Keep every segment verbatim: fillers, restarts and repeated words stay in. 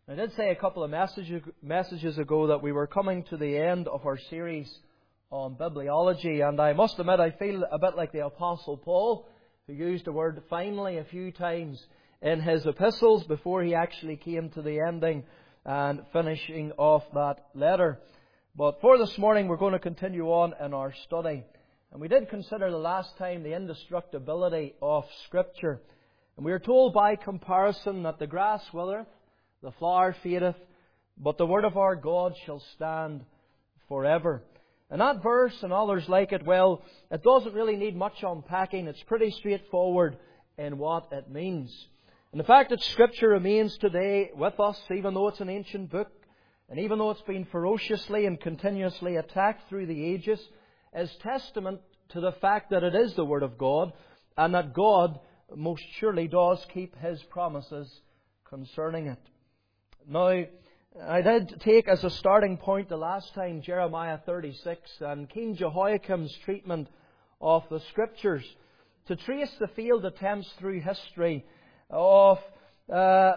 I did say a couple of messages, messages ago that we were coming to the end of our series on bibliology, and I must admit I feel a bit like the Apostle Paul, who used the word finally a few times in his epistles before he actually came to the ending and finishing off that letter. But for this morning we're going to continue on in our study. And we did consider the last time the indestructibility of Scripture. And we are told by comparison that the grass withereth, the flower fadeth, but the word of our God shall stand forever. And that verse and others like it, well, it doesn't really need much unpacking. It's pretty straightforward in what it means. And the fact that Scripture remains today with us, even though it's an ancient book, and even though it's been ferociously and continuously attacked through the ages, is testament to the fact that it is the Word of God, and that God most surely does keep His promises concerning it. Now, I did take as a starting point the last time Jeremiah thirty-six and King Jehoiakim's treatment of the Scriptures to trace the failed attempts through history of uh,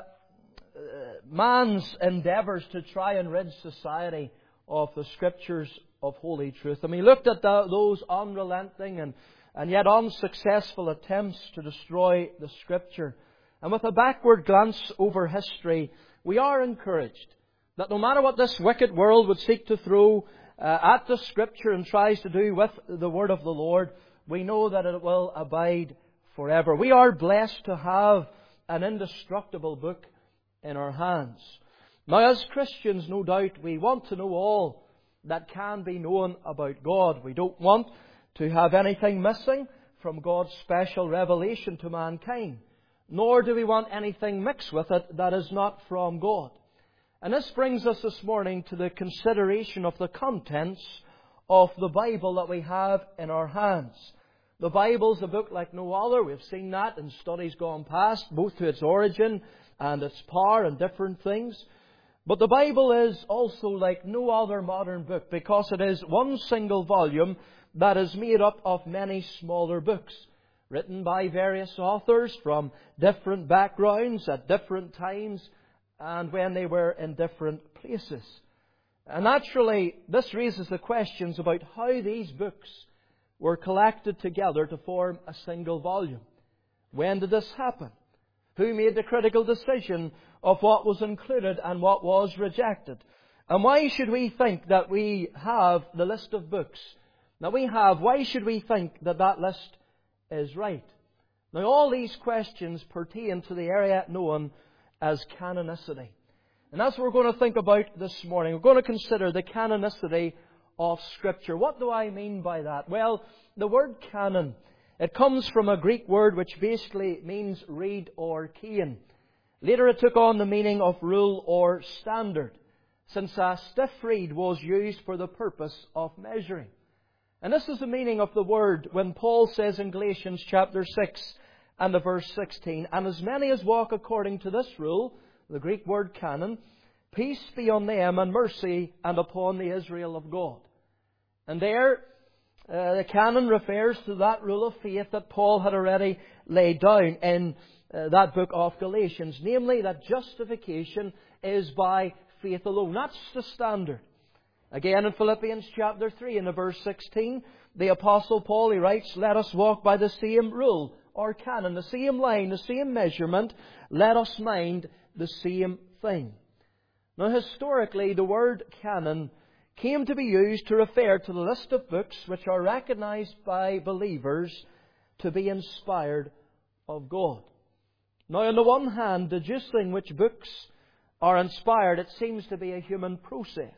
man's endeavours to try and rid society of the Scriptures of Holy Truth. And we looked at the, those unrelenting and, and yet unsuccessful attempts to destroy the Scripture. And with a backward glance over history, we are encouraged that no matter what this wicked world would seek to throw uh, at the Scripture and tries to do with the Word of the Lord, we know that it will abide forever. We are blessed to have an indestructible book in our hands. Now, as Christians, no doubt, we want to know all that can be known about God. We don't want to have anything missing from God's special revelation to mankind. Nor do we want anything mixed with it that is not from God. And this brings us this morning to the consideration of the contents of the Bible that we have in our hands. The Bible's a book like no other. We've seen that in studies gone past, both to its origin and its power and different things. But the Bible is also like no other modern book because it is one single volume that is made up of many smaller books, written by various authors from different backgrounds at different times and when they were in different places. And naturally, this raises the questions about how these books were collected together to form a single volume. When did this happen? Who made the critical decision of what was included and what was rejected? And why should we think that we have the list of books that we have? Why should we think that that list is right? Now, all these questions pertain to the area known as canonicity. And that's what we're going to think about this morning. We're going to consider the canonicity of Scripture. What do I mean by that? Well, the word canon, it comes from a Greek word which basically means reed or cane. Later it took on the meaning of rule or standard, since a stiff reed was used for the purpose of measuring. And this is the meaning of the word when Paul says in Galatians chapter six and the verse sixteen, and as many as walk according to this rule, the Greek word canon, peace be on them and mercy and upon the Israel of God. And there, uh, the canon refers to that rule of faith that Paul had already laid down in uh, that book of Galatians. Namely, that justification is by faith alone. That's the standard. Again, in Philippians chapter three and the verse sixteen, the Apostle Paul, he writes, let us walk by the same rule or canon, the same line, the same measurement. Let us mind the same thing. Now, historically, the word canon came to be used to refer to the list of books which are recognized by believers to be inspired of God. Now, on the one hand, deducing which books are inspired, it seems to be a human process.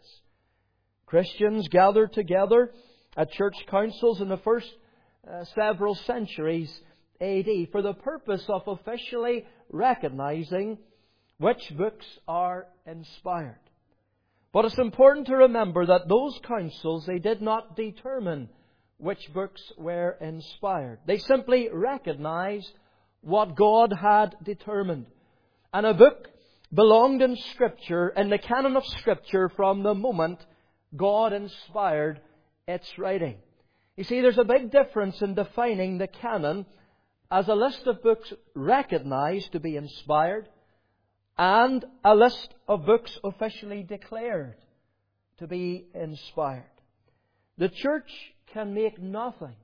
Christians gathered together at church councils in the first uh, several centuries A D for the purpose of officially recognizing which books are inspired. But it's important to remember that those councils, they did not determine which books were inspired. They simply recognized what God had determined. And a book belonged in Scripture, in the canon of Scripture, from the moment God inspired its writing. You see, there's a big difference in defining the canon as a list of books recognized to be inspired, and a list of books officially declared to be inspired. The Church can make nothing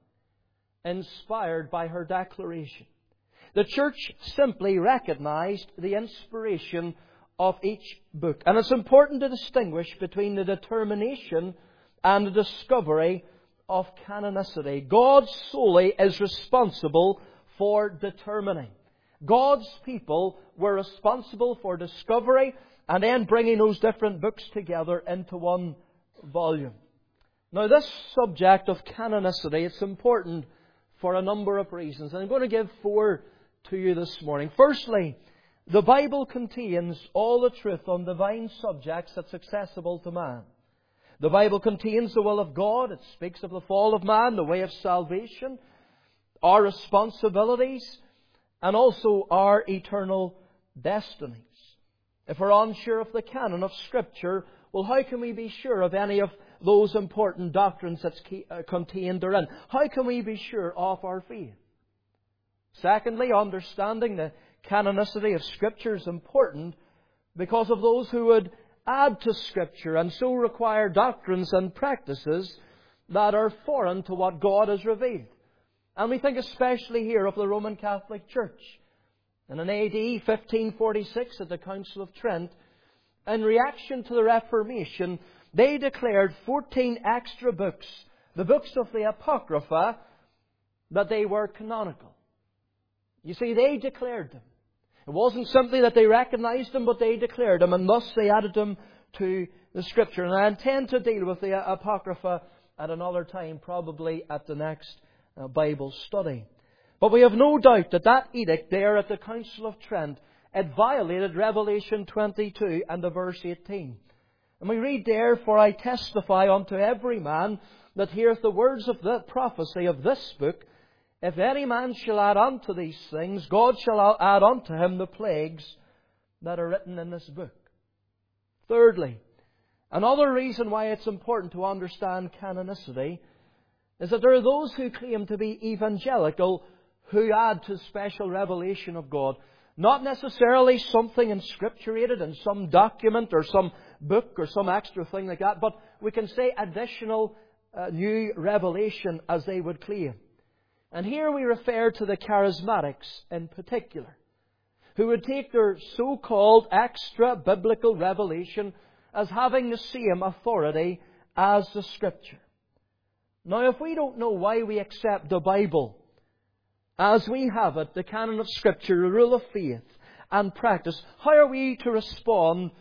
inspired by her declaration. The Church simply recognized the inspiration of each book. And it's important to distinguish between the determination and the discovery of canonicity. God solely is responsible for determining. God's people were responsible for discovery and then bringing those different books together into one volume. Now, this subject of canonicity, it's important for a number of reasons. And I'm going to give four to you this morning. Firstly, the Bible contains all the truth on divine subjects that's accessible to man. The Bible contains the will of God. It speaks of the fall of man, the way of salvation, our responsibilities, and also our eternal destinies. If we're unsure of the canon of Scripture, well, how can we be sure of any of those important doctrines that's contained therein? How can we be sure of our faith? Secondly, understanding the canonicity of Scripture is important because of those who would add to Scripture and so require doctrines and practices that are foreign to what God has revealed. And we think especially here of the Roman Catholic Church. And in A D fifteen forty-six at the Council of Trent, in reaction to the Reformation, they declared fourteen extra books, the books of the Apocrypha, that they were canonical. You see, they declared them. It wasn't simply that they recognized them, but they declared them, and thus they added them to the Scripture. And I intend to deal with the Apocrypha at another time, probably at the next uh, Bible study. But we have no doubt that that edict there at the Council of Trent, it violated Revelation twenty-two and the verse eighteen. And we read there, "For I testify unto every man that heareth the words of the prophecy of this book, if any man shall add unto these things, God shall add unto him the plagues that are written in this book." Thirdly, another reason why it's important to understand canonicity is that there are those who claim to be evangelical who add to special revelation of God. Not necessarily something inscripturated in some document or some book or some extra thing like that, but we can say additional uh, new revelation, as they would claim. And here we refer to the charismatics in particular, who would take their so-called extra biblical revelation as having the same authority as the Scripture. Now, if we don't know why we accept the Bible as we have it, the canon of Scripture, the rule of faith and practice, how are we to respond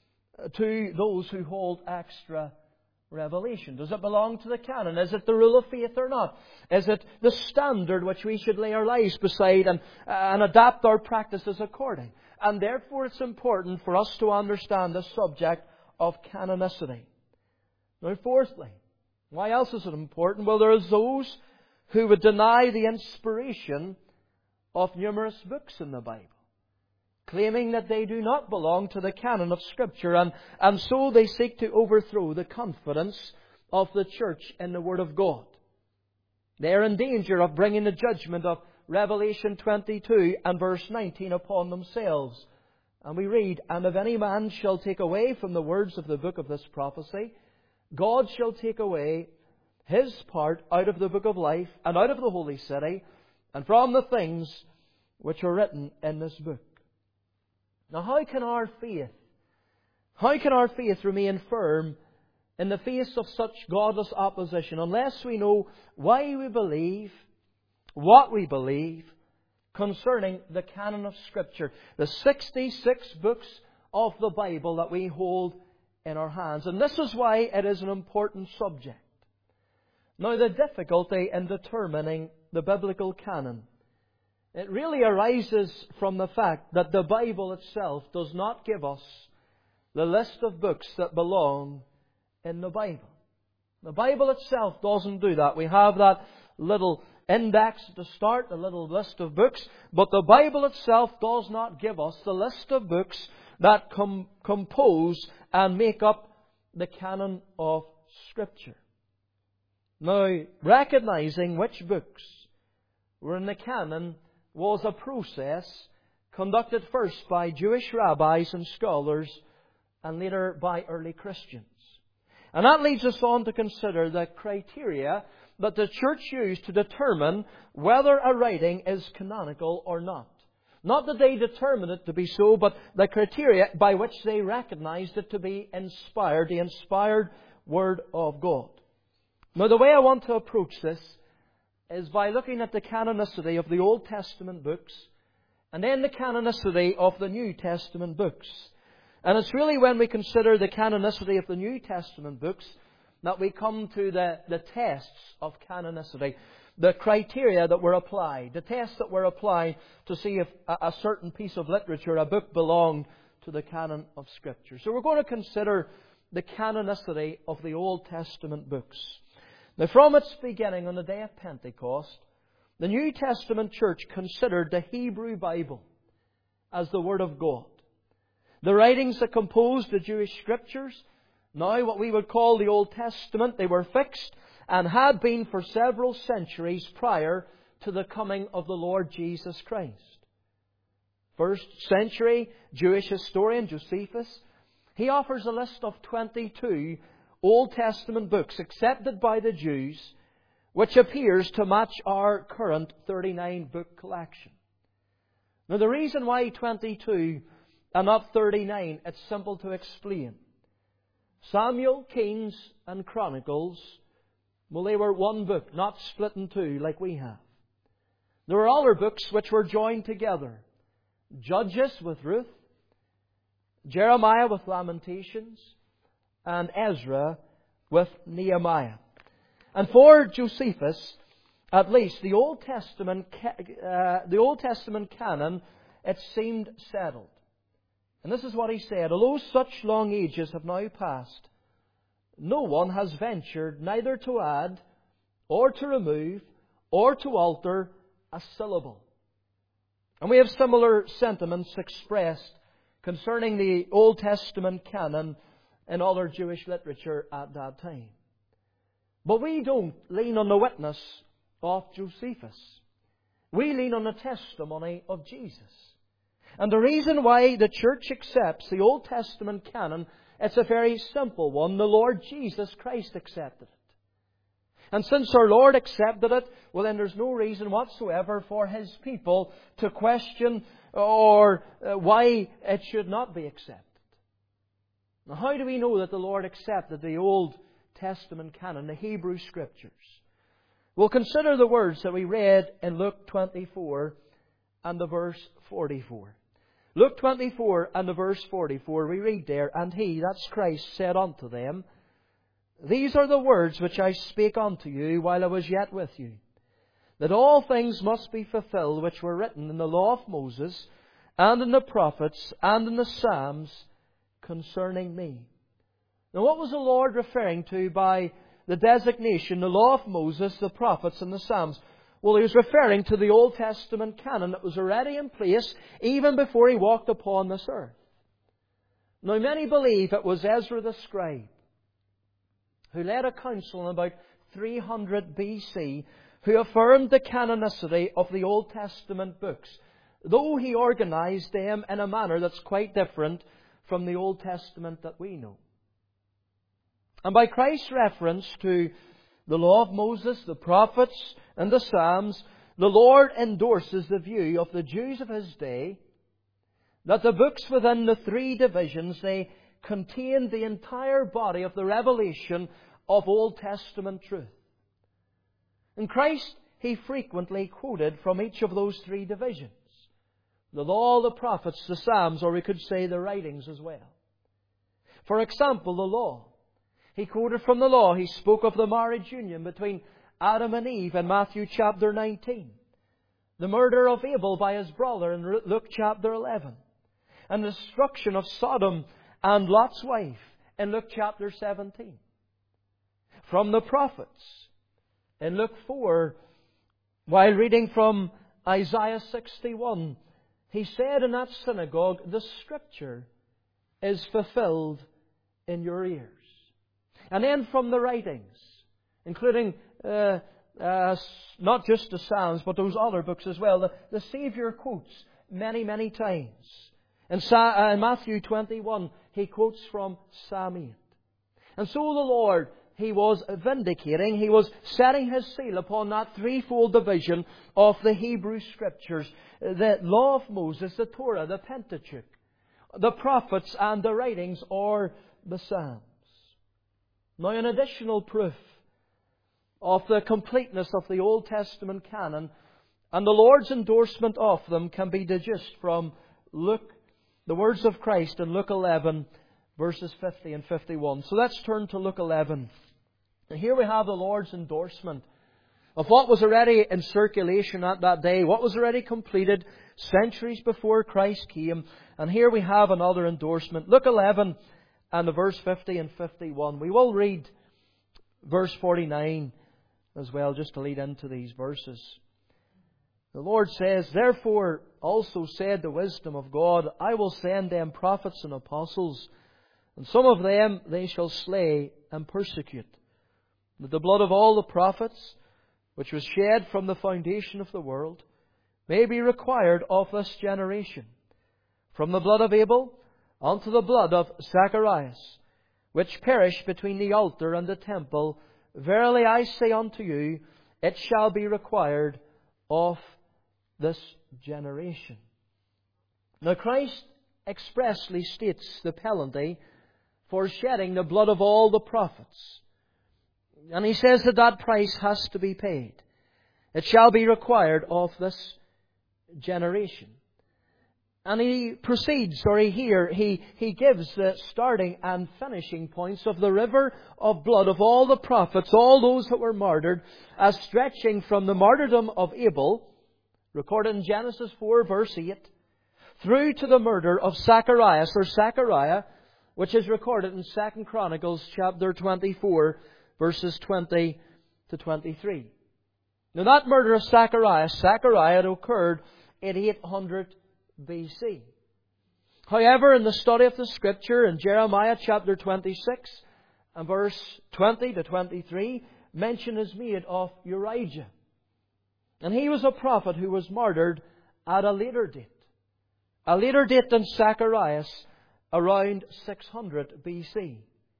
to those who hold extra revelation? Does it belong to the canon? Is it the rule of faith or not? Is it the standard which we should lay our lives beside and, and adapt our practices according? And therefore it's important for us to understand the subject of canonicity. Now, fourthly, why else is it important? Well, there is those who would deny the inspiration of numerous books in the Bible, claiming that they do not belong to the canon of Scripture, and, and so they seek to overthrow the confidence of the church in the Word of God. They are in danger of bringing the judgment of Revelation twenty-two and verse nineteen upon themselves. And we read, "And if any man shall take away from the words of the book of this prophecy, God shall take away his part out of the book of life and out of the holy city and from the things which are written in this book." Now, how can our faith, how can our faith remain firm in the face of such godless opposition unless we know why we believe, what we believe concerning the canon of Scripture, the sixty-six books of the Bible that we hold in our hands? And this is why it is an important subject. Now, the difficulty in determining the biblical canon, it really arises from the fact that the Bible itself does not give us the list of books that belong in the Bible. The Bible itself doesn't do that. We have that little index to start, a little list of books, but the Bible itself does not give us the list of books that com- compose and make up the canon of Scripture. Now, recognizing which books were in the canon was a process conducted first by Jewish rabbis and scholars and later by early Christians. And that leads us on to consider the criteria that the Church used to determine whether a writing is canonical or not. Not that they determined it to be so, but the criteria by which they recognized it to be inspired, the inspired Word of God. Now, the way I want to approach this is by looking at the canonicity of the Old Testament books and then the canonicity of the New Testament books. And it's really when we consider the canonicity of the New Testament books that we come to the, the tests of canonicity, the criteria that were applied, the tests that were applied to see if a, a certain piece of literature, a book, belonged to the canon of Scripture. So we're going to consider the canonicity of the Old Testament books. Now, from its beginning on the day of Pentecost, the New Testament church considered the Hebrew Bible as the Word of God. The writings that composed the Jewish Scriptures, now what we would call the Old Testament, they were fixed and had been for several centuries prior to the coming of the Lord Jesus Christ. First century Jewish historian Josephus, he offers a list of twenty-two Old Testament books accepted by the Jews, which appears to match our current thirty-nine book collection. Now, the reason why twenty-two and not thirty-nine, it's simple to explain. Samuel, Kings and Chronicles, well, they were one book, not split in two like we have. There were other books which were joined together. Judges with Ruth, Jeremiah with Lamentations, and Ezra with Nehemiah. And for Josephus, at least, the Old Testament, uh, the Old Testament canon, it seemed settled. And this is what he said: although such long ages have now passed, no one has ventured neither to add, or to remove, or to alter a syllable. And we have similar sentiments expressed concerning the Old Testament canon in other Jewish literature at that time. But we don't lean on the witness of Josephus. We lean on the testimony of Jesus. And the reason why the church accepts the Old Testament canon, it's a very simple one. The Lord Jesus Christ accepted it. And since our Lord accepted it, well, then there's no reason whatsoever for His people to question or uh, why it should not be accepted. Now, how do we know that the Lord accepted the Old Testament canon, the Hebrew Scriptures? We'll consider the words that we read in Luke twenty-four and the verse forty-four. Luke twenty-four and the verse forty-four, we read there, "And He," that's Christ, "said unto them, These are the words which I spake unto you while I was yet with you, that all things must be fulfilled which were written in the law of Moses, and in the prophets, and in the Psalms concerning me." Now, what was the Lord referring to by the designation, the law of Moses, the prophets, and the Psalms? Well, He was referring to the Old Testament canon that was already in place even before He walked upon this earth. Now, many believe it was Ezra the scribe who led a council in about three hundred B C who affirmed the canonicity of the Old Testament books, though he organized them in a manner that's quite different from the Old Testament that we know. And by Christ's reference to the law of Moses, the prophets, and the Psalms, the Lord endorses the view of the Jews of His day that the books within the three divisions, they contain the entire body of the revelation of Old Testament truth. And Christ, He frequently quoted from each of those three divisions: the law, the prophets, the Psalms, or we could say the writings as well. For example, the law. He quoted from the law. He spoke of the marriage union between Adam and Eve in Matthew chapter nineteen. The murder of Abel by his brother in Luke chapter eleven. And the destruction of Sodom and Lot's wife in Luke chapter seventeen. From the prophets in Luke four, while reading from Isaiah sixty-one, he said in that synagogue, "The Scripture is fulfilled in your ears." And then from the writings, including uh, uh, not just the Psalms, but those other books as well, the, the Saviour quotes many, many times. In, Sa- uh, in Matthew twenty-one, He quotes from Psalm eight. And so the Lord, He was vindicating, He was setting His seal upon that threefold division of the Hebrew Scriptures. The law of Moses, the Torah, the Pentateuch, the prophets and the writings, or the Psalms. Now, an additional proof of the completeness of the Old Testament canon and the Lord's endorsement of them can be deduced from Luke, the words of Christ in Luke eleven, verses fifty and fifty-one. So let's turn to Luke eleven. And here we have the Lord's endorsement of what was already in circulation at that day, what was already completed centuries before Christ came. And here we have another endorsement. Luke eleven and the verse fifty and fifty-one. We will read verse forty-nine as well, just to lead into these verses. The Lord says, "Therefore also said the wisdom of God, I will send them prophets and apostles, and some of them they shall slay and persecute. That the blood of all the prophets, which was shed from the foundation of the world, may be required of this generation, from the blood of Abel unto the blood of Zacharias, which perished between the altar and the temple. Verily I say unto you, it shall be required of this generation." Now Christ expressly states the penalty for shedding the blood of all the prophets. And He says that that price has to be paid. It shall be required of this generation. And He proceeds, or he here, he, he gives the starting and finishing points of the river of blood of all the prophets, all those that were martyred, as stretching from the martyrdom of Abel, recorded in Genesis four, verse eight, through to the murder of Zacharias, or Zechariah, which is recorded in Second Chronicles chapter twenty-four, verses twenty to twenty-three. Now that murder of Zacharias, Zechariah had occurred in eight hundred B C. However, in the study of the Scripture, in Jeremiah chapter twenty-six and verse twenty to twenty-three, mention is made of Urijah. And he was a prophet who was martyred at a later date. A later date than Zacharias, around six hundred B C.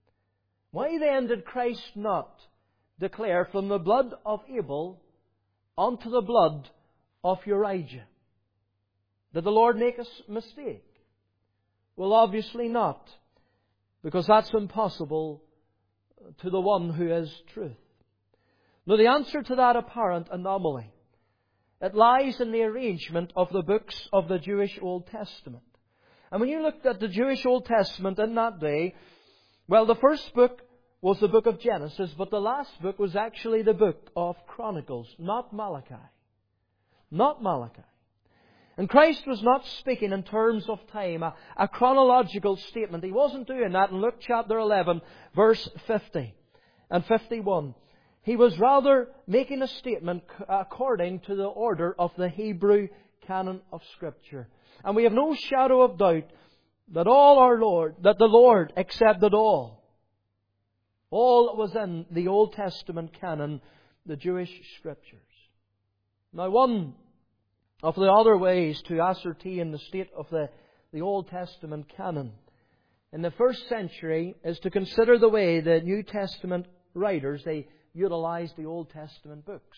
Why then did Christ not declare from the blood of Abel unto the blood of Urijah? Did the Lord make a mistake? Well, obviously not, because that's impossible to the one who is truth. Now, the answer to that apparent anomaly, it lies in the arrangement of the books of the Jewish Old Testament. And when you looked at the Jewish Old Testament in that day, well, the first book was the book of Genesis, but the last book was actually the book of Chronicles, not Malachi. Not Malachi. And Christ was not speaking in terms of time, a, a chronological statement. He wasn't doing that in Luke chapter eleven, verse fifty and fifty-one. He was rather making a statement according to the order of the Hebrew canon of Scripture. And we have no shadow of doubt that all our Lord, that the Lord accepted all. All that was in the Old Testament canon, the Jewish Scriptures. Now, one of the other ways to ascertain the state of the, the Old Testament canon in the first century is to consider the way the New Testament writers, they utilized the Old Testament books.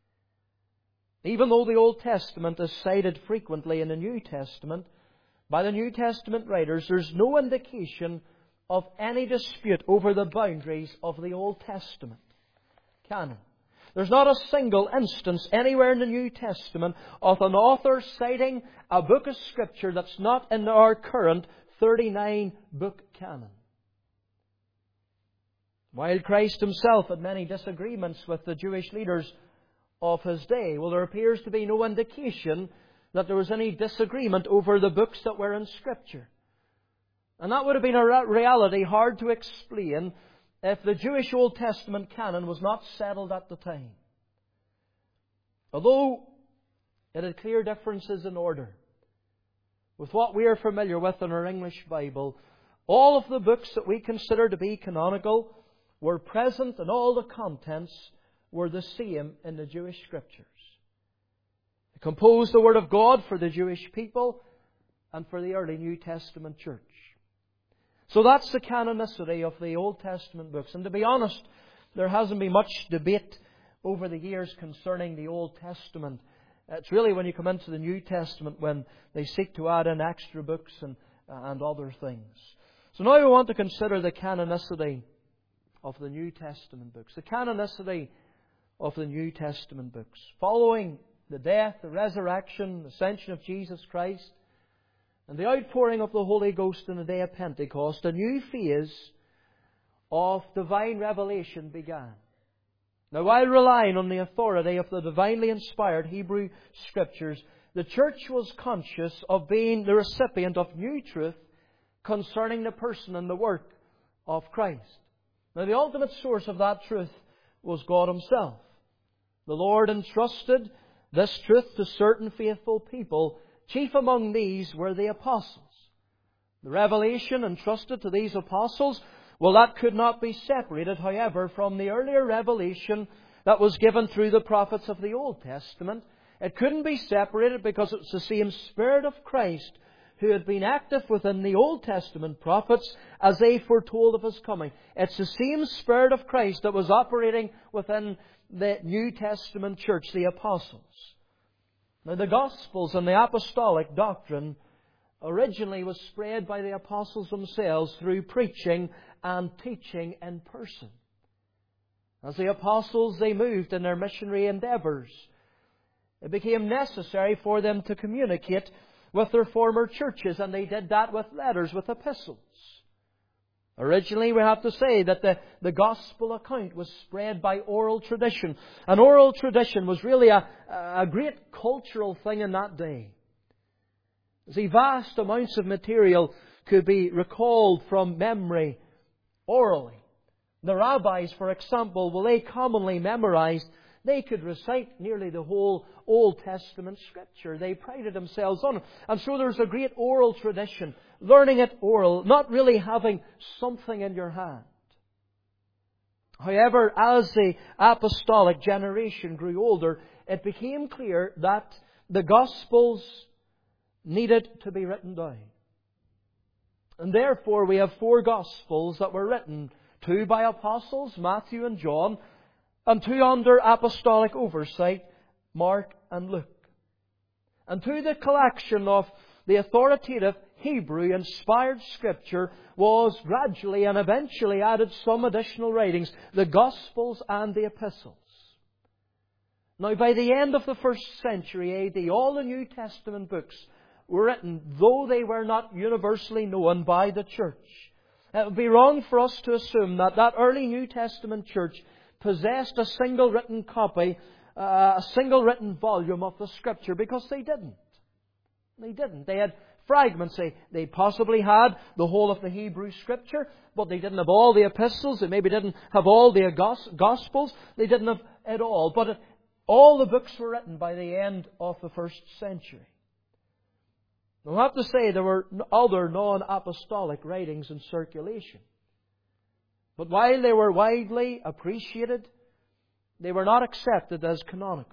Even though the Old Testament is cited frequently in the New Testament by the New Testament writers, there's no indication of any dispute over the boundaries of the Old Testament canon. There's not a single instance anywhere in the New Testament of an author citing a book of Scripture that's not in our current thirty-nine book canon. While Christ Himself had many disagreements with the Jewish leaders of His day, well, there appears to be no indication that there was any disagreement over the books that were in Scripture. And that would have been a reality hard to explain if the Jewish Old Testament canon was not settled at the time. Although it had clear differences in order with what we are familiar with in our English Bible, all of the books that we consider to be canonical were present, and all the contents were the same in the Jewish Scriptures. It composed the Word of God for the Jewish people and for the early New Testament church. So that's the canonicity of the Old Testament books. And to be honest, there hasn't been much debate over the years concerning the Old Testament. It's really when you come into the New Testament when they seek to add in extra books and, and other things. So now we want to consider the canonicity of the New Testament books. The canonicity of the New Testament books. Following the death, the resurrection, the ascension of Jesus Christ, and the outpouring of the Holy Ghost in the day of Pentecost, a new phase of divine revelation began. Now, while relying on the authority of the divinely inspired Hebrew Scriptures, the church was conscious of being the recipient of new truth concerning the person and the work of Christ. Now, the ultimate source of that truth was God Himself. The Lord entrusted this truth to certain faithful people. Chief among these were the apostles. The revelation entrusted to these apostles, well, that could not be separated, however, from the earlier revelation that was given through the prophets of the Old Testament. It couldn't be separated because it's the same Spirit of Christ who had been active within the Old Testament prophets as they foretold of His coming. It's the same Spirit of Christ that was operating within the New Testament church, the apostles. Now, the Gospels and the apostolic doctrine originally was spread by the apostles themselves through preaching and teaching in person. As the apostles, they moved in their missionary endeavours. It became necessary for them to communicate with their former churches, and they did that with letters, with epistles. Originally, we have to say that the, the Gospel account was spread by oral tradition. And oral tradition was really a, a great cultural thing in that day. See, vast amounts of material could be recalled from memory orally. The rabbis, for example, well, they commonly memorized, they could recite nearly the whole Old Testament Scripture. They prided themselves on it. And so there's a great oral tradition, learning it oral, not really having something in your hand. However, as the apostolic generation grew older, it became clear that the Gospels needed to be written down. And therefore we have four Gospels that were written, two by apostles, Matthew and John, and two under apostolic oversight, Mark and Luke. And to the collection of the authoritative Hebrew inspired Scripture was gradually and eventually added some additional writings, the Gospels and the Epistles. Now, by the end of the first century A D, all the New Testament books were written, though they were not universally known by the church. It would be wrong for us to assume that that early New Testament church possessed a single written copy, uh, a single written volume of the Scripture, because they didn't. They didn't. They had fragments. They, they possibly had the whole of the Hebrew Scripture, but they didn't have all the epistles. They maybe didn't have all the Gospels. They didn't have it all. But it, all the books were written by the end of the first century. We'll have to say there were other non-apostolic writings in circulation. But while they were widely appreciated, they were not accepted as canonical.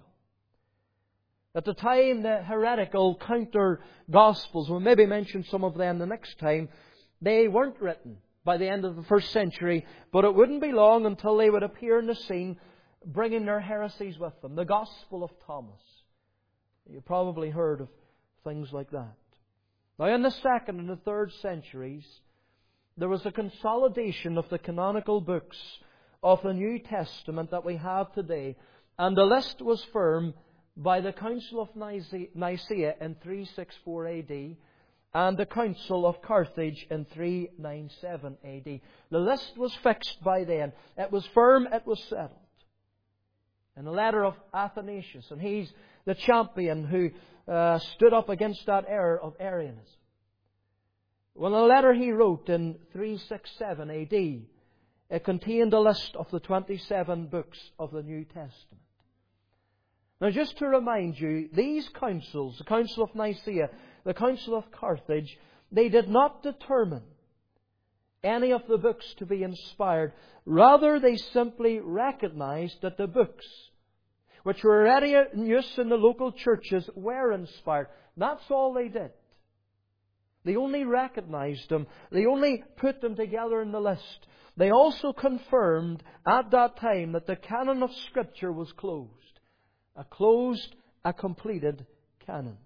At the time, the heretical counter-gospels, we'll maybe mention some of them the next time, they weren't written by the end of the first century, but it wouldn't be long until they would appear in the scene, bringing their heresies with them. The Gospel of Thomas. You've probably heard of things like that. Now, in the second and the third centuries, there was a consolidation of the canonical books of the New Testament that we have today, and the list was firm by the Council of Nicaea in three sixty-four A D and the Council of Carthage in three ninety-seven A D. The list was fixed by then. It was firm, it was settled. In the letter of Athanasius, and he's the champion who uh, stood up against that error of Arianism. Well, in a letter he wrote in three sixty-seven A D, it contained a list of the twenty-seven books of the New Testament. Now, just to remind you, these councils, the Council of Nicaea, the Council of Carthage, they did not determine any of the books to be inspired. Rather, they simply recognized that the books which were already in use in the local churches, were inspired. That's all they did. They only recognized them. They only put them together in the list. They also confirmed at that time that the canon of Scripture was closed. A closed, a completed canon.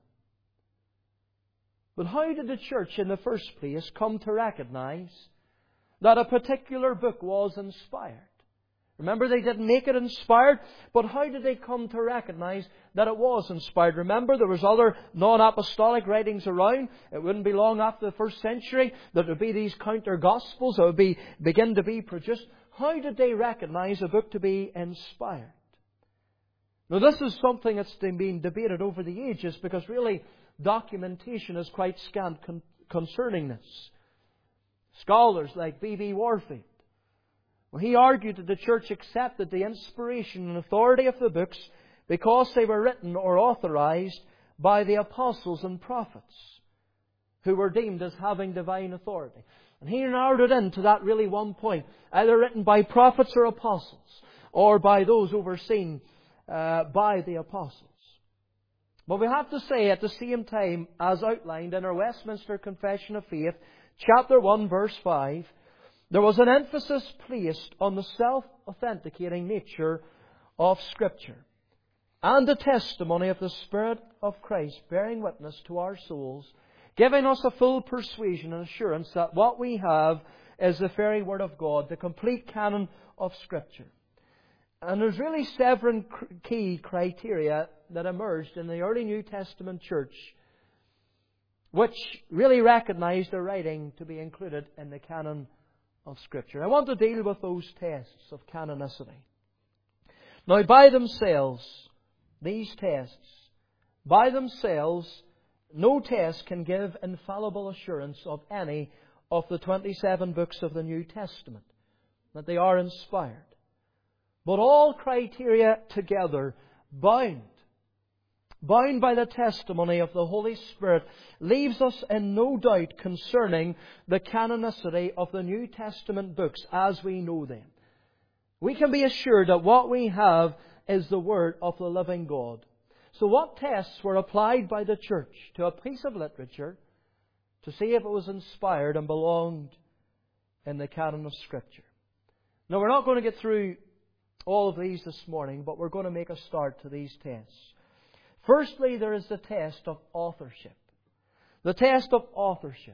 But how did the church in the first place come to recognize that a particular book was inspired? Remember, they didn't make it inspired, but how did they come to recognize that it was inspired? Remember, there was other non-apostolic writings around. It wouldn't be long after the first century that there would be these counter-gospels that would be, begin to be produced. How did they recognize a book to be inspired? Now, this is something that's been debated over the ages, because really documentation is quite scant con- concerning this. Scholars like B B Warfield, well, he argued that the church accepted the inspiration and authority of the books because they were written or authorized by the apostles and prophets, who were deemed as having divine authority. And he narrowed it into that really one point, either written by prophets or apostles, or by those overseen uh, by the apostles. But we have to say at the same time, as outlined in our Westminster Confession of Faith, chapter one, verse five, there was an emphasis placed on the self-authenticating nature of Scripture and the testimony of the Spirit of Christ bearing witness to our souls, giving us a full persuasion and assurance that what we have is the very Word of God, the complete canon of Scripture. And there's really seven key criteria that emerged in the early New Testament church which really recognized the writing to be included in the canon of Scripture. I want to deal with those tests of canonicity. Now, by themselves, these tests, by themselves, no test can give infallible assurance of any of the twenty-seven books of the New Testament, that they are inspired. But all criteria together, bound, bound by the testimony of the Holy Spirit, leaves us in no doubt concerning the canonicity of the New Testament books as we know them. We can be assured that what we have is the Word of the living God. So what tests were applied by the church to a piece of literature to see if it was inspired and belonged in the canon of Scripture? Now, we're not going to get through all of these this morning, but we're going to make a start to these tests. Firstly, there is the test of authorship. The test of authorship.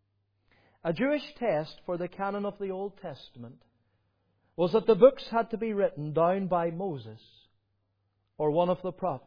A Jewish test for the canon of the Old Testament was that the books had to be written down by Moses or one of the prophets.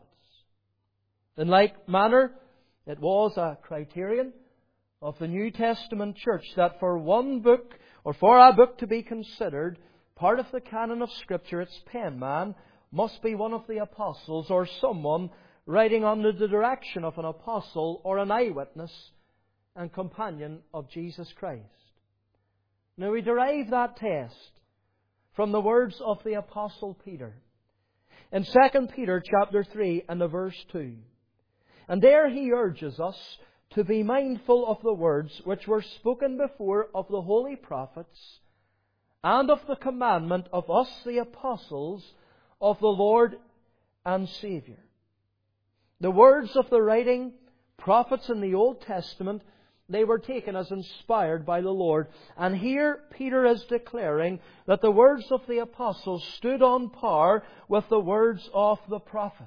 In like manner, it was a criterion of the New Testament church that for one book, or for a book to be considered part of the canon of Scripture, its penman must be one of the apostles or someone writing under the direction of an apostle or an eyewitness and companion of Jesus Christ. Now, we derive that test from the words of the Apostle Peter in Second Peter chapter three and the verse two. And there he urges us to be mindful of the words which were spoken before of the holy prophets and of the commandment of us the apostles of the Lord and Saviour. The words of the writing prophets in the Old Testament, they were taken as inspired by the Lord. And here Peter is declaring that the words of the apostles stood on par with the words of the prophets.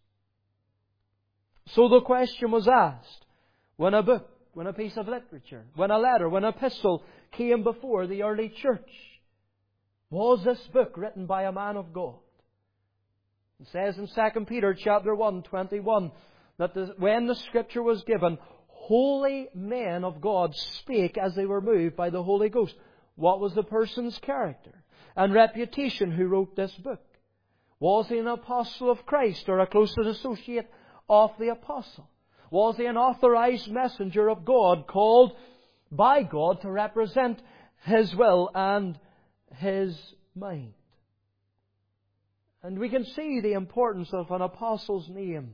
So the question was asked, when a book, when a piece of literature, when a letter, when an epistle came before the early church, was this book written by a man of God? It says in Second Peter chapter one, twenty-one, that the, when the Scripture was given, holy men of God spake as they were moved by the Holy Ghost. What was the person's character and reputation who wrote this book? Was he an apostle of Christ or a close associate of the apostle? Was he an authorized messenger of God, called by God to represent His will and His mind? And we can see the importance of an apostle's name,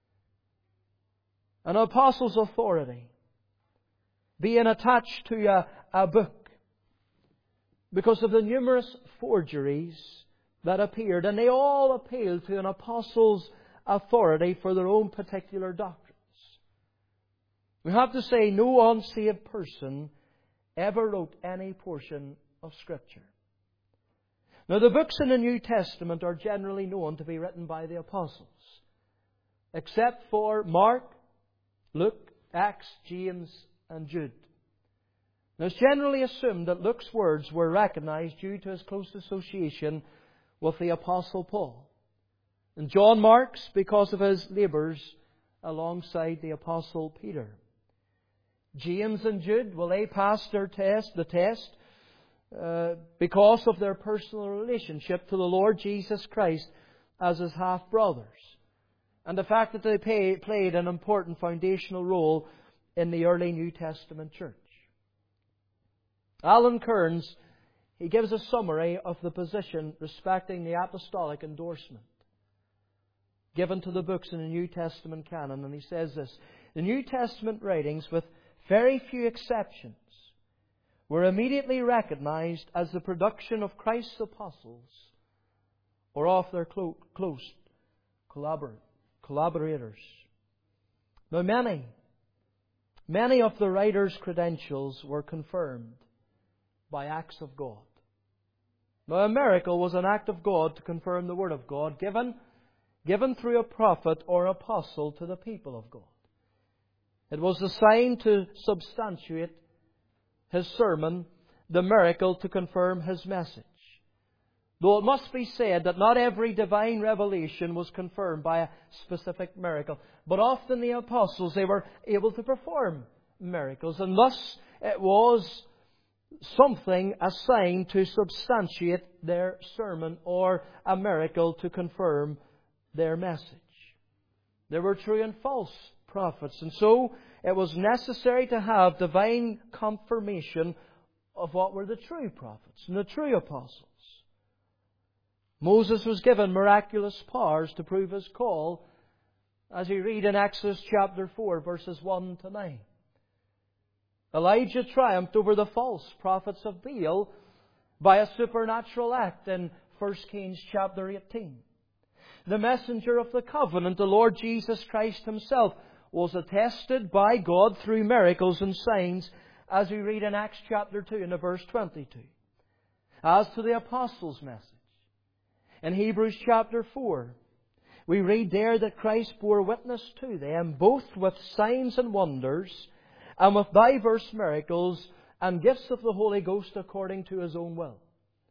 an apostle's authority, being attached to a, a book because of the numerous forgeries that appeared, and they all appealed to an apostle's authority for their own particular doctrines. We have to say no unsaved person ever wrote any portion of Scripture. Now, the books in the New Testament are generally known to be written by the apostles, except for Mark, Luke, Acts, James, and Jude. Now, it's generally assumed that Luke's words were recognized due to his close association with the Apostle Paul. And John Mark's because of his labours alongside the Apostle Peter. James and Jude, well, they passed their test, the test uh, because of their personal relationship to the Lord Jesus Christ as His half-brothers, and the fact that they pay, played an important foundational role in the early New Testament church. Alan Kearns, he gives a summary of the position respecting the apostolic endorsement given to the books in the New Testament canon, and he says this: the New Testament writings, with very few exceptions, were immediately recognized as the production of Christ's apostles or of their clo- close collabor- collaborators. Now, many, many of the writers' credentials were confirmed by acts of God. Now, a miracle was an act of God to confirm the Word of God given, given through a prophet or apostle to the people of God. It was the sign to substantiate His sermon, the miracle to confirm His message. Though it must be said that not every divine revelation was confirmed by a specific miracle, but often the apostles, they were able to perform miracles, and thus it was something, a sign to substantiate their sermon or a miracle to confirm their message. There were true and false prophets, and so it was necessary to have divine confirmation of what were the true prophets and the true apostles. Moses was given miraculous powers to prove his call, as we read in Exodus chapter four, verses one to nine. Elijah triumphed over the false prophets of Baal by a supernatural act in First Kings chapter eighteen. The messenger of the covenant, the Lord Jesus Christ Himself, was attested by God through miracles and signs, as we read in Acts chapter two and verse twenty-two. As to the apostles' message, in Hebrews chapter four, we read there that Christ bore witness to them, both with signs and wonders, and with diverse miracles and gifts of the Holy Ghost according to His own will.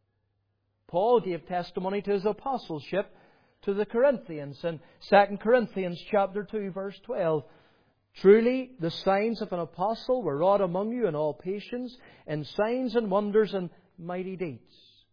Paul gave testimony to his apostleship to the Corinthians in Second Corinthians chapter two, verse twelve. Truly, the signs of an apostle were wrought among you in all patience, in signs and wonders and mighty deeds.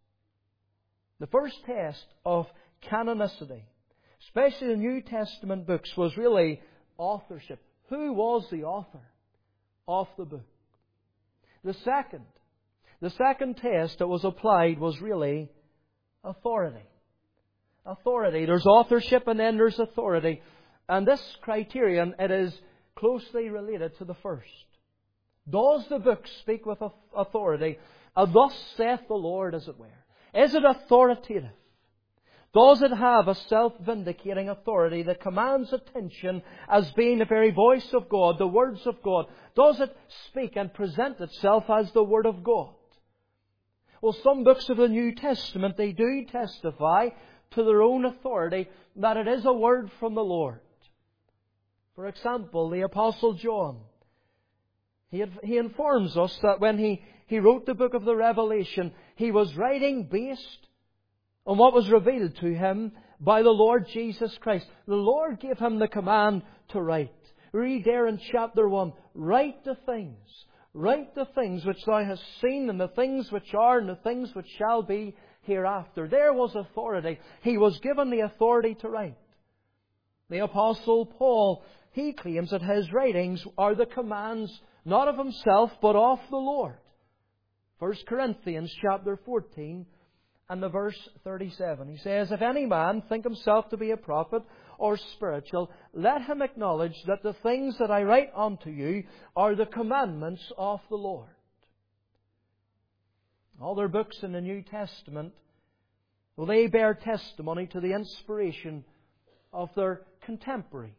The first test of canonicity, especially the New Testament books, was really authorship. Who was the author of the book? The second, the second test that was applied was really authority. Authority. There's authorship and then there's authority. And this criterion, it is closely related to the first. Does the book speak with authority? A thus saith the Lord, as it were. Is it authoritative? Does it have a self-vindicating authority that commands attention as being the very voice of God, the words of God? Does it speak and present itself as the Word of God? Well, some books of the New Testament, they do testify to their own authority that it is a word from the Lord. For example, the Apostle John, he, he informs us that when he, he wrote the book of the Revelation, he was writing based on what was revealed to him by the Lord Jesus Christ. The Lord gave him the command to write. Read there in chapter one, write the things, write the things which thou hast seen, and the things which are, and the things which shall be hereafter. There was authority. He was given the authority to write. The Apostle Paul, he claims that his writings are the commands not of himself but of the Lord. First Corinthians chapter fourteen and the verse thirty-seven. He says, if any man think himself to be a prophet or spiritual, let him acknowledge that the things that I write unto you are the commandments of the Lord. Other books in the New Testament Well, they bear testimony to the inspiration of their contemporaries.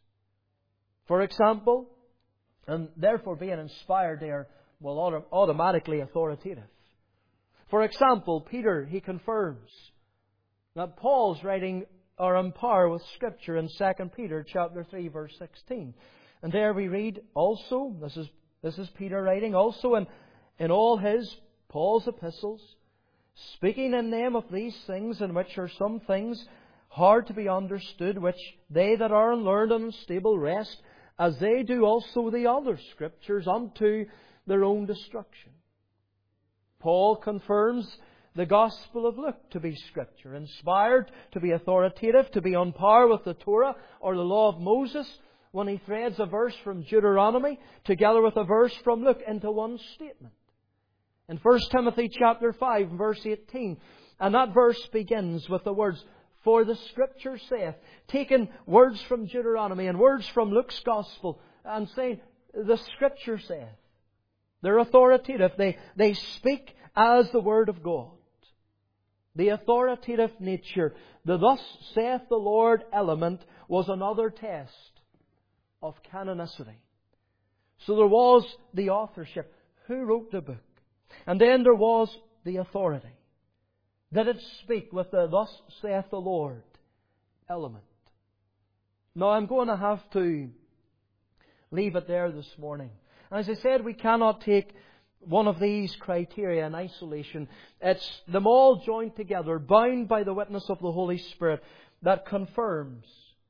For example, and therefore being inspired, they are, well, auto- automatically authoritative. For example, Peter, he confirms that Paul's writing are on par with Scripture in Second Peter chapter three, verse sixteen. And there we read also, this is this is Peter writing, also in, in all his, Paul's epistles, speaking in them of these things, in which are some things hard to be understood, which they that are unlearned and unstable wrest, as they do also the other Scriptures, unto their own destruction. Paul confirms the Gospel of Luke to be Scripture, inspired, to be authoritative, to be on par with the Torah or the law of Moses, when he threads a verse from Deuteronomy together with a verse from Luke into one statement. In First Timothy chapter five, verse eighteen, and that verse begins with the words, "For the Scripture saith," taking words from Deuteronomy and words from Luke's Gospel and saying, the Scripture saith. They're authoritative. They, they speak as the Word of God. The authoritative nature, the "thus saith the Lord" element, was another test of canonicity. So there was the authorship. Who wrote the book? And then there was the authority. Did it speak with the "thus saith the Lord" element? Now I'm going to have to leave it there this morning. As I said, we cannot take one of these criteria in isolation. It's them all joined together, bound by the witness of the Holy Spirit, that confirms,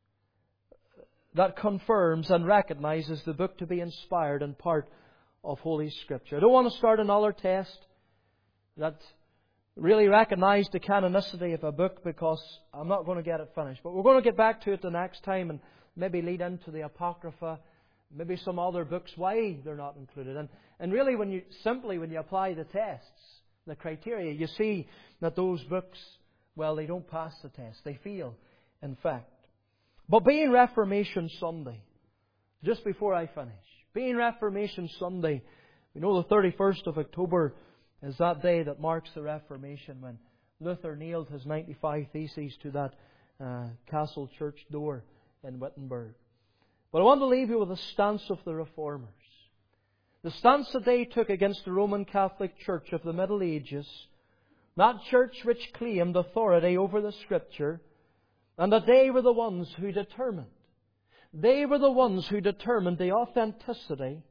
that confirms and recognizes the book to be inspired and part of Holy Scripture. I don't want to start another test that really recognized the canonicity of a book, because I'm not going to get it finished. But we're going to get back to it the next time and maybe lead into the Apocrypha, maybe some other books, why they're not included. And, and really, when you simply when you apply the tests, the criteria, you see that those books, well, they don't pass the test. They fail, in fact. But being Reformation Sunday, just before I finish, being Reformation Sunday, we know the thirty-first of October is that day that marks the Reformation, when Luther nailed his ninety-five Theses to that uh, castle church door in Wittenberg. But I want to leave you with the stance of the Reformers. The stance that they took against the Roman Catholic Church of the Middle Ages, that church which claimed authority over the Scripture, and that they were the ones who determined. They were the ones who determined the authenticity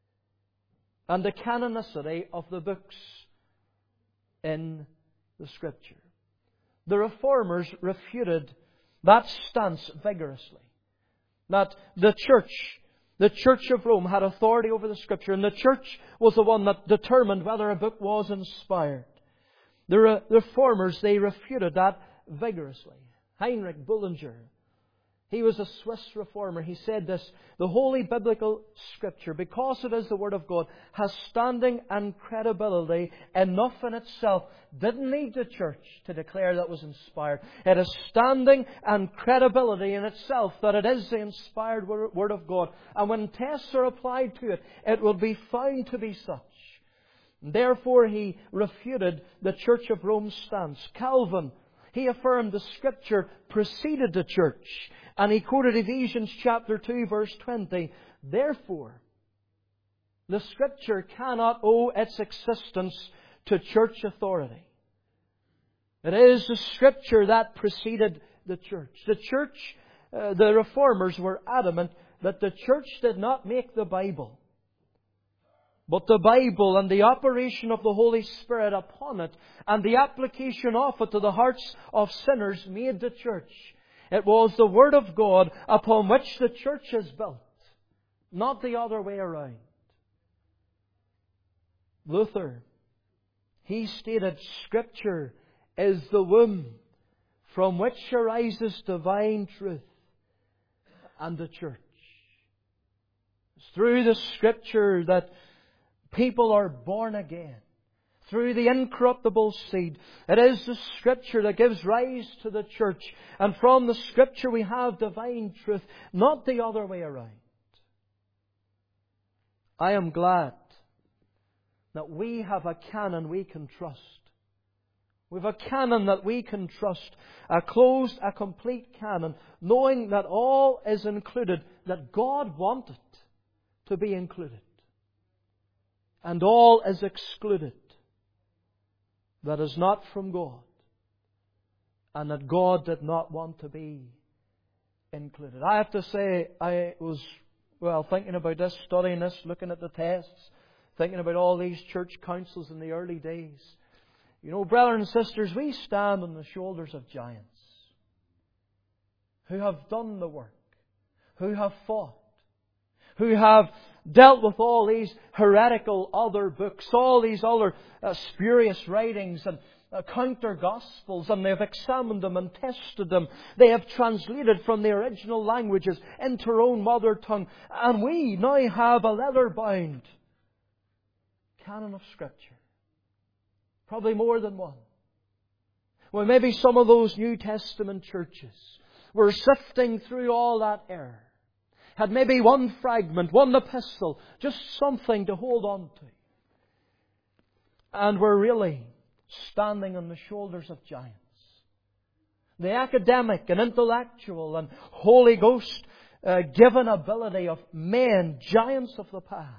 and the canonicity of the books in the Scripture. The Reformers refuted that stance vigorously. That the Church, the Church of Rome, had authority over the Scripture, and the Church was the one that determined whether a book was inspired. The Re- Reformers, they refuted that vigorously. Heinrich Bullinger, he was a Swiss Reformer. He said this: the Holy Biblical Scripture, because it is the Word of God, has standing and credibility enough in itself. Didn't need the Church to declare that it was inspired. It has standing and credibility in itself that it is the inspired Word of God. And when tests are applied to it, it will be found to be such. Therefore, he refuted the Church of Rome's stance. Calvin, he affirmed the Scripture preceded the Church. And he quoted Ephesians chapter two, verse twenty. Therefore, the Scripture cannot owe its existence to church authority. It is the Scripture that preceded the Church. The Church, uh, the Reformers were adamant that the Church did not make the Bible, but the Bible and the operation of the Holy Spirit upon it and the application of it to the hearts of sinners made the Church. It was the Word of God upon which the Church is built, not the other way around. Luther, he stated, Scripture is the womb from which arises divine truth and the Church. It's through the Scripture that people are born again. Through the incorruptible seed. It is the Scripture that gives rise to the Church. And from the Scripture we have divine truth, not the other way around. I am glad that we have a canon we can trust. We have a canon that we can trust. A closed, a complete canon, knowing that all is included, that God wanted to be included. And all is excluded that is not from God, and that God did not want to be included. I have to say, I was, well, thinking about this, studying this, looking at the tests, thinking about all these church councils in the early days. You know, brothers and sisters, we stand on the shoulders of giants who have done the work, who have fought, who have dealt with all these heretical other books, all these other uh, spurious writings and uh, counter-gospels, and they've examined them and tested them. They have translated from the original languages into our own mother tongue. And we now have a leather-bound canon of Scripture. Probably more than one. Well, maybe some of those New Testament churches were sifting through all that error. Had maybe one fragment, one epistle, just something to hold on to. And were really standing on the shoulders of giants. The academic and intellectual and Holy Ghost uh, given ability of men, giants of the past.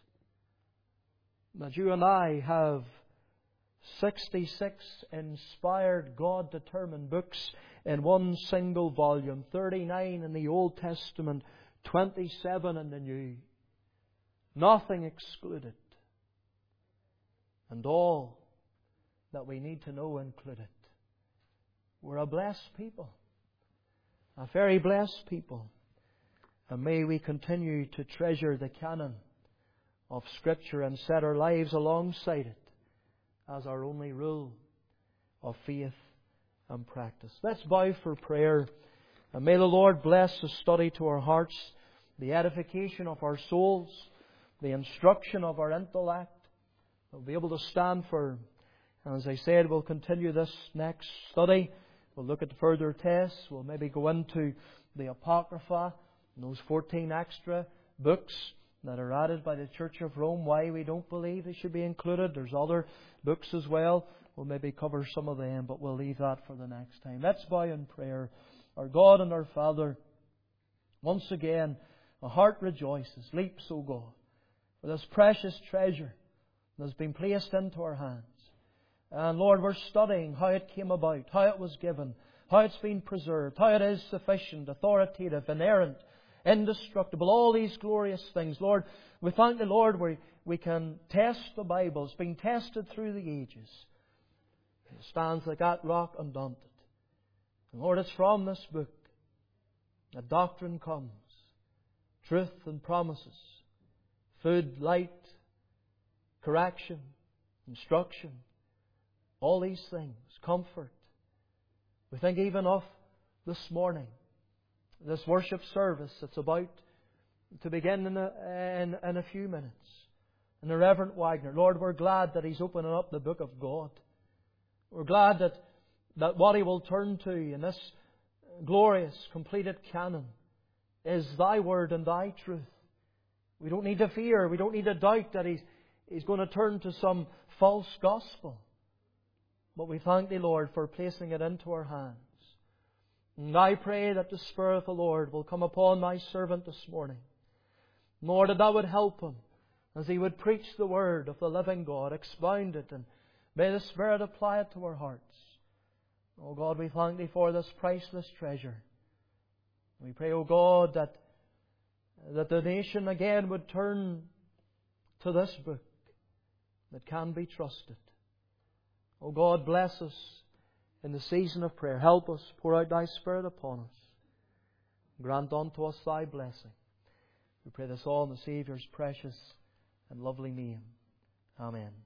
That you and I have sixty-six inspired, God-determined books in one single volume. thirty-nine in the Old Testament, twenty-seven in the New. Nothing excluded. And all that we need to know included. We're a blessed people. A very blessed people. And may we continue to treasure the canon of Scripture and set our lives alongside it as our only rule of faith and practice. Let's bow for prayer. And may the Lord bless the study to our hearts, the edification of our souls, the instruction of our intellect. We'll be able to stand firm. And as I said, we'll continue this next study. We'll look at the further tests. We'll maybe go into the Apocrypha, and those fourteen extra books that are added by the Church of Rome, why we don't believe they should be included. There's other books as well. We'll maybe cover some of them, but we'll leave that for the next time. Let's bow in prayer. Our God and our Father, once again, a heart rejoices, leaps, O God, for this precious treasure that has been placed into our hands. And Lord, we're studying how it came about, how it was given, how it's been preserved, how it is sufficient, authoritative, inerrant, indestructible, all these glorious things. Lord, we thank the Lord we, we can test the Bible. It's been tested through the ages. It stands like that rock undaunted. And Lord, it's from this book that doctrine comes, truth and promises, food, light, correction, instruction, all these things, comfort. We think even of this morning, this worship service that's about to begin in a, in, in a few minutes. And the Reverend Wagner, Lord, we're glad that he's opening up the book of God. We're glad that, that what he will turn to in this glorious, completed canon is Thy Word and Thy truth. We don't need to fear, we don't need to doubt that he's, he's going to turn to some false gospel. But we thank Thee, Lord, for placing it into our hands. And I pray that the Spirit of the Lord will come upon Thy servant this morning. Lord, that Thou would help him as he would preach the Word of the living God, expound it, and may the Spirit apply it to our hearts. Oh God, we thank Thee for this priceless treasure. We pray, O God, that, that the nation again would turn to this book that can be trusted. O God, bless us in the season of prayer. Help us, pour out Thy Spirit upon us. Grant unto us Thy blessing. We pray this all in the Saviour's precious and lovely name. Amen.